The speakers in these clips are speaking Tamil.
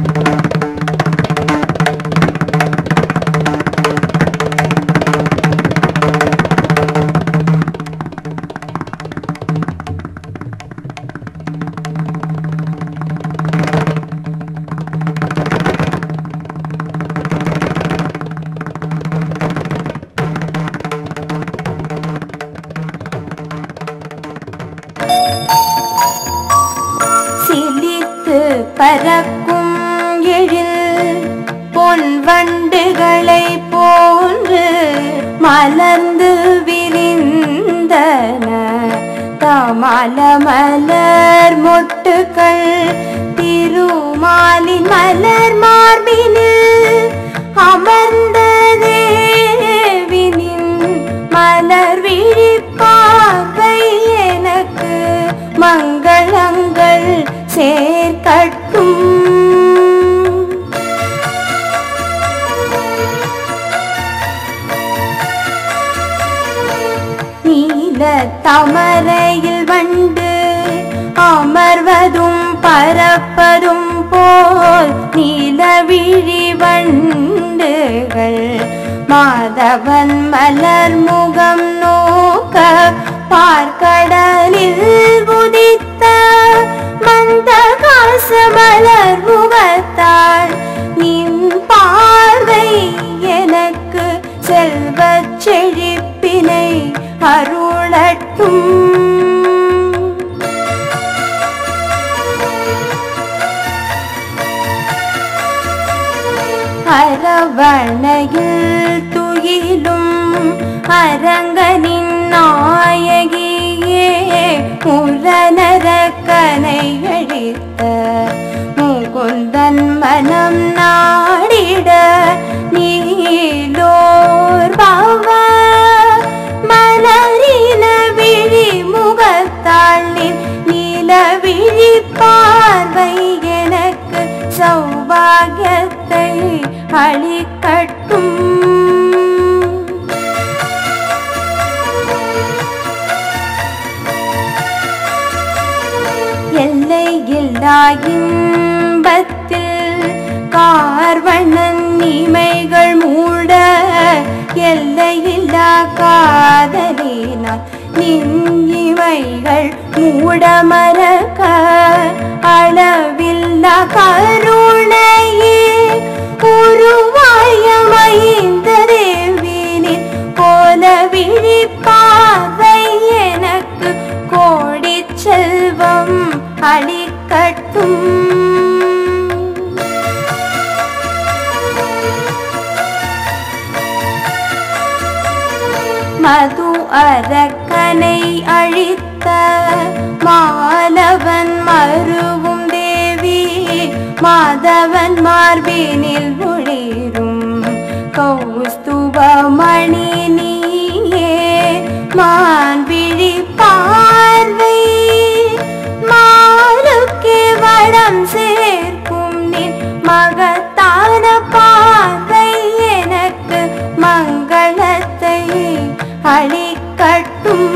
பறக்கும் எழில் பொன் வண்டுகளை போன்று மலர்ந்து விரிந்தன தமல மலர் மொட்டுக்கள் திருமாலின் மலர் மார்பினில் அமர்ந்த தேவினின் மலர் விழிப்பார்வை எனக்கு மங்களங்கள் சேர்க்கட்டும். நீல தமரையில் வண்டு அமர்வதும் பறப்பதும் போல் நீலவிழி வண்டுகள் மாதவன் மலர் முகம் நோக்க பார்க்கடலில் உதித்த மந்தகாச மலர் முகத்தாள் நின் பார்வை எனக்கு செல்வச் செழிப்பினை அருளட்டும். அரவணையில் துயிலும் அரங்கனின் நாயகியே முரணரக்கனை அழித்த முகுந்தன் மனம் நாடிட நீலோர் பவ மலரின விழி முகத்தாளின் நீல விழி பார்வை எனக்கு சௌபாகியத்தை அளிக்கட்டும். எல்லை இல்லா இன்பத்தில் கார்வண்ணன் இமைகள் மூட எல்லையில்லா காதலினால் நின் இமைகள் மூட மறக்க அளவில்லா கருணையே உருவாயமைந்த தேவினின் கோல விழிப்பார்வை எனக்கு கோடி செல்வம் அளிக்கட்டும். மது அரக்கனை அழித்த மாலவன் மருவும் தேவி மாதவன் மார்பினில் ஒளிரும் கௌஸ்துபமணி நீயே மான்விழி பார்வை மாலுக்கே வடம் சேர்க்கும் நின் மகத்தான பார்வை எனக்கு மங்களத்தை அளிக்கட்டும்.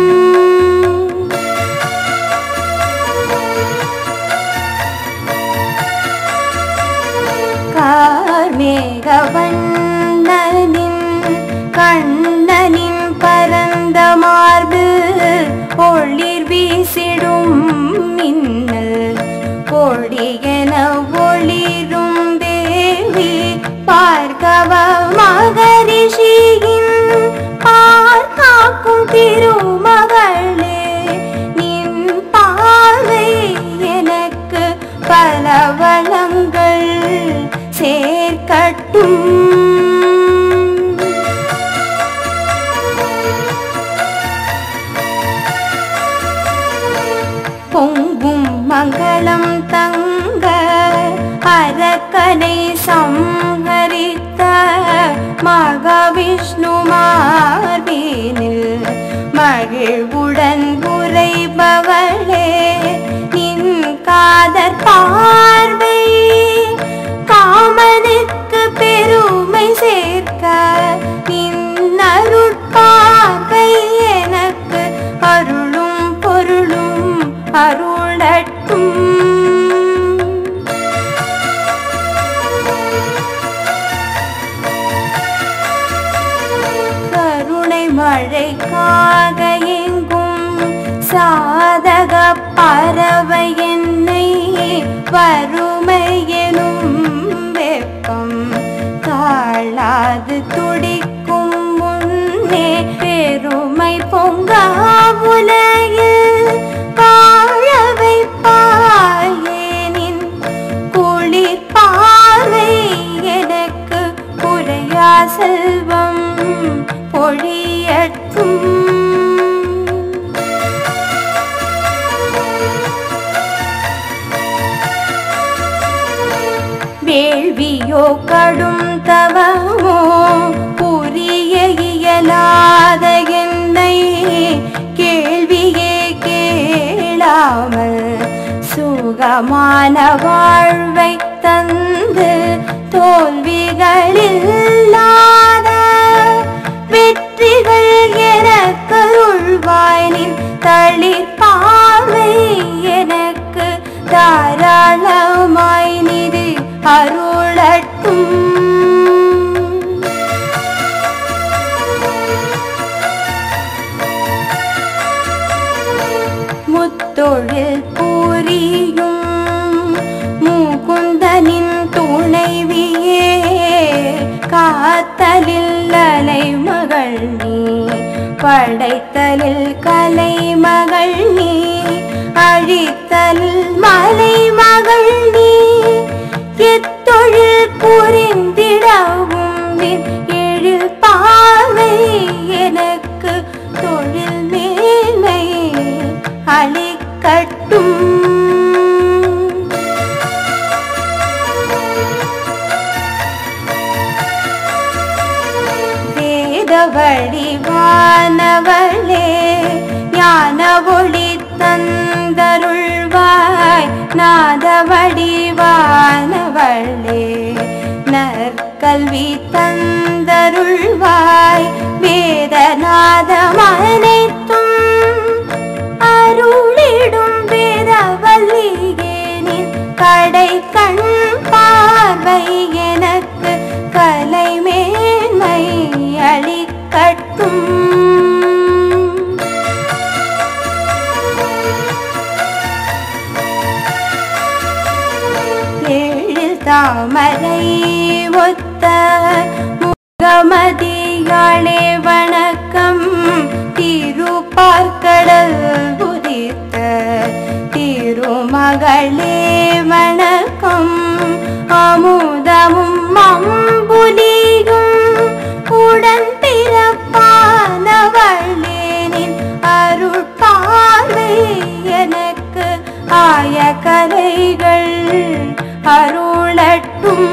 கார்மேகவண்ணனின் கண்ணனின் பரந்த மார்பு ஒளிர் வீசிடும் மின்னல் கொடியென ஒளிரும் தேவி பார்கவ மகரிஷியின் பார்க்காக்கும் திருமகளே நின் பார்வை எனக்கு பல வளங்கள் சேர்க்கட்டும். பொங்கும் மங்களம் தங்க அரக்கனை சம்ஹரித்த மகாவிஷ்ணு மார்பினில் மகிழ்வுடன் உரைபவளே நின் காதற் பார்வை காமனுக்கு பெருமை சேர்க்க நின் அருட்பார்வை எனக்கு அருளும் பொருளும் அருளட்டும். மழைக்காக எங்கும் சாதக பறவை என்னை வறுமையெனும் வெப்பம் தாழாது துடிக்கும் முன்னே பெருமை பொங்கா உலகில் வாழ வைப்பாயேனின் குளிர் பார்வை எனக்கு குறையா செல்வம் பொழியட்டும். வேள்வியோ கடும் தவமோ புரிய இயலாத என்னை கேள்வியே கேளாமல் சுகமான வாழ்வை தந்து தோல்விகளில்லாத வெற்றிகள் எனக்கருள்வாய் நின் தளிர் பார்வை எனக்கு தாராளமாய் நிது அருளட்டும். முத்தொழில் புரியும் முகுந்தனின் துணைவியே காத்தலில் அலைமகள் நீ படைத்தலில் கலைமகள் நீ அழித்தலில் மலைமகள் நீ எத்தொழில் புரிந்திடவும் எழில் பார்வை எனக்கு தொழில் மேன்மை அளிக்கட்டும். வேத வடிவானவளே ஞான ஒளி தந்தருள்வாய் நாத வடிவானவளே நற்கல்வி தந்தருள்வாய் வேதநாதம் அனைத்தும் அருளிடும் வேதவல்லியே நின் கடை கண் பார்வை எனக்கு கலை மேன்மை அளிக்கட்டும். எழில் தாமரை ஒத்த முகமதியாளே வணக்கம். திருப்பார்க்கடல் உதித்த திருமகளே வணக்கம். அமுதமும் அம்புலியும் உடன் பிறப்பானவளே நின் அருள் பார்வை எனக்கு ஆய கலைகள் அருளட்டும்.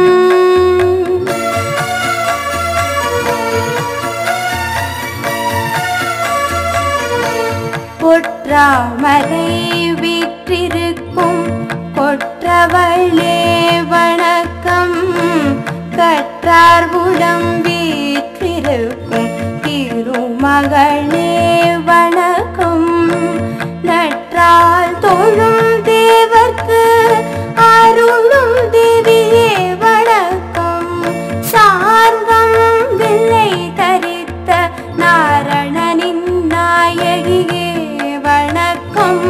பொற்றாமரை வீற்றிருக்கும் கொற்றவளே வணக்கம். கற்றார் உடம் வீற்றிருக்கும் திருமகளே வணக்கம். நற்றால் தொழும் தேவர்க்கு அருளும் தேவியே வணக்கம். சார்கம் வில்லை தரித்த நாரணனின் நாயகியே வணக்கம்.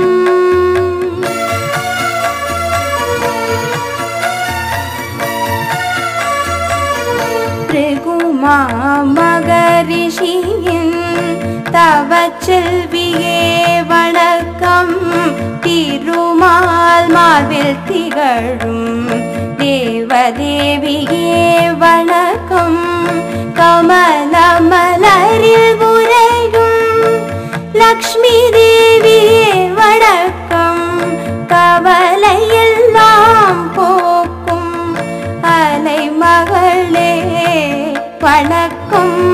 பிருகுமா மகரிஷியின் தவச்செல்வியே வணக்கம். திருமால் மார்பில் திகழும் தேவதேவியே வணக்கம். கமலமலரில் உறையும் லக்ஷ்மி தேவியே வணக்கம். கவலையெல்லாம் போக்கும் அலைமகளே வணக்கம்.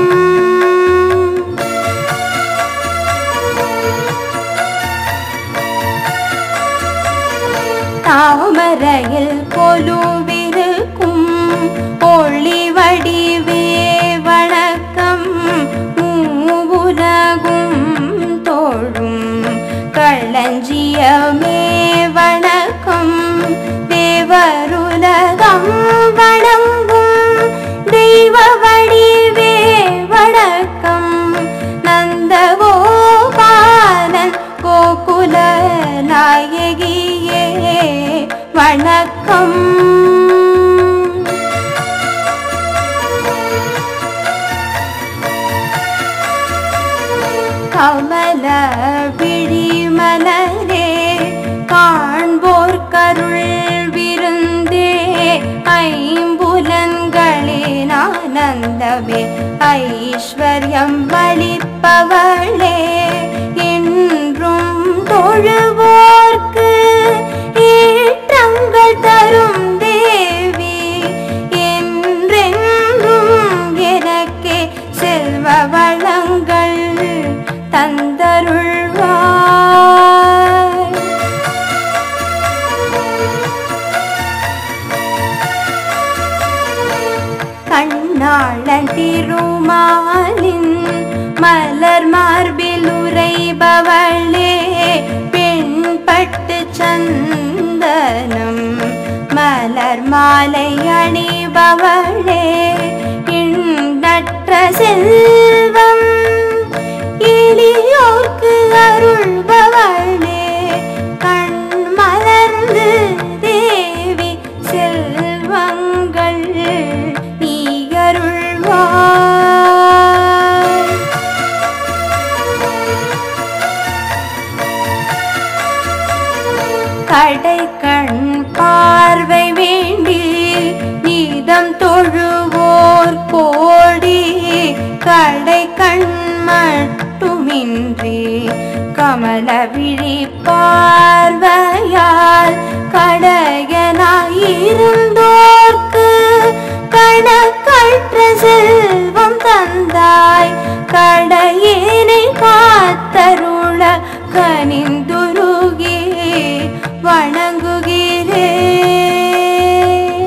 தாமரையில் கொலுவிருக்கும் ஒளி வடிவே வணக்கம். மூவுலகும் தோழும் களஞ்சியமே வணக்கம். தேவருலகம் வணங்கும் தெய்வ வடிவே வணக்கம். வணக்கம். கமல விழிமலரே காண்போர் கருள் விருந்தே ஐம்புலன்களின் ஆனந்தமே ஐஸ்வர்யம் வளிப்பவளே என்றும் தொழுவோர்க்கு ஏற்றங்கள் தரும் தேவி என்றென்றும் எனக்கே செல்வ வளங்கள் தந்தருள்வாய். கண்ணாளன் திருமாலின் மலர் மார்பில் உரைபவளே பெண்பட்டு சந்தனம் மலர் மாலை அணிபவளே எண்ணற்ற செல்வம் எளியோர்க்கு அருள்பவளே கண் மலர்ந்து தேவி செல்வங்கள் நீ அருள்வாய். கடை கண் பார்வை வேண்டி நீதம் தொழுவோர் கோடி கடை கண் மட்டுமின்றி கமல விழி பார்வையால் கடையனாயிருந்தோர்க்கு கணக்கற்ற செல்வம் தந்தாய். கடையேனை காத்தருள கனிந்துருகி வணங்குகிறேன்.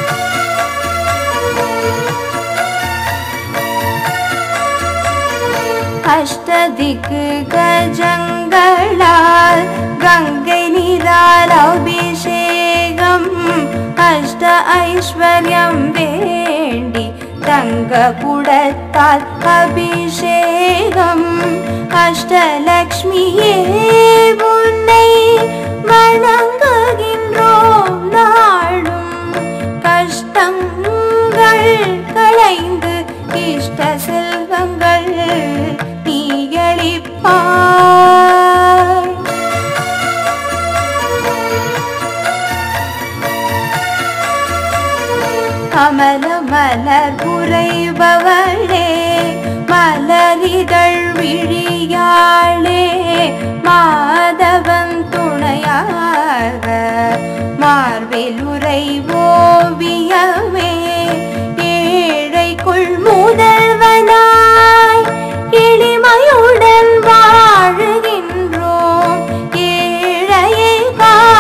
அஷ்டதிக்கு கஜங்களால் கங்கை நீரால் அபிஷேகம் அஷ்ட ஐஸ்வர்யம் வேண்டி தங்க குடத்தால் அபிஷேகம் அஷ்டலக்ஷ்மியே உன்னை வணங்குகின்றோம் நாளும் கஷ்டங்கள் களைந்து இஷ்ட செல்வங்கள் நீ அளிப்பாய். கமல மலர் புரைபவளே மலரிதழ் விழியாளே மாதவன் துணையாக மார்பில் உரை ஓவியமே ஏழைக்குள் முதல்வனாய் எளிமையுடன் வாழுகின்றோம் ஏழையை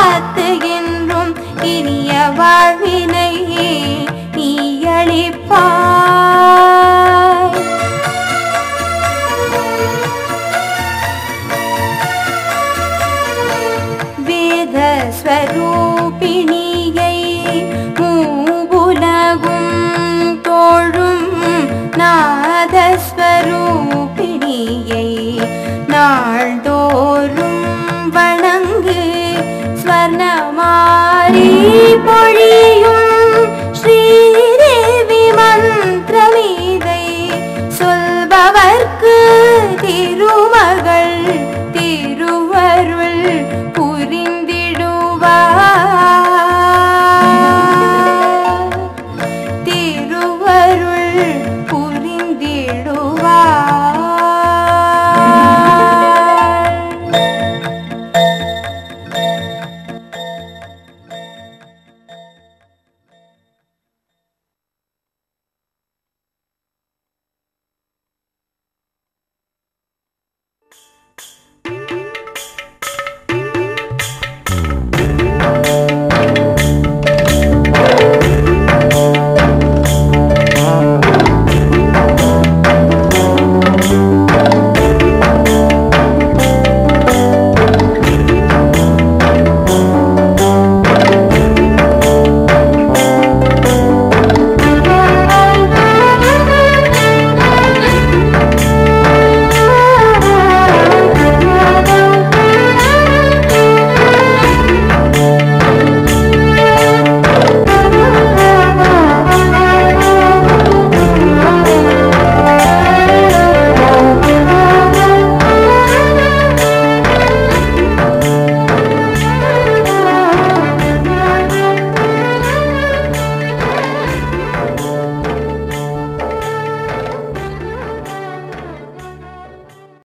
காத்துகின்றோம் இனிய வாழ்வினை நீ அளிப்பாய்.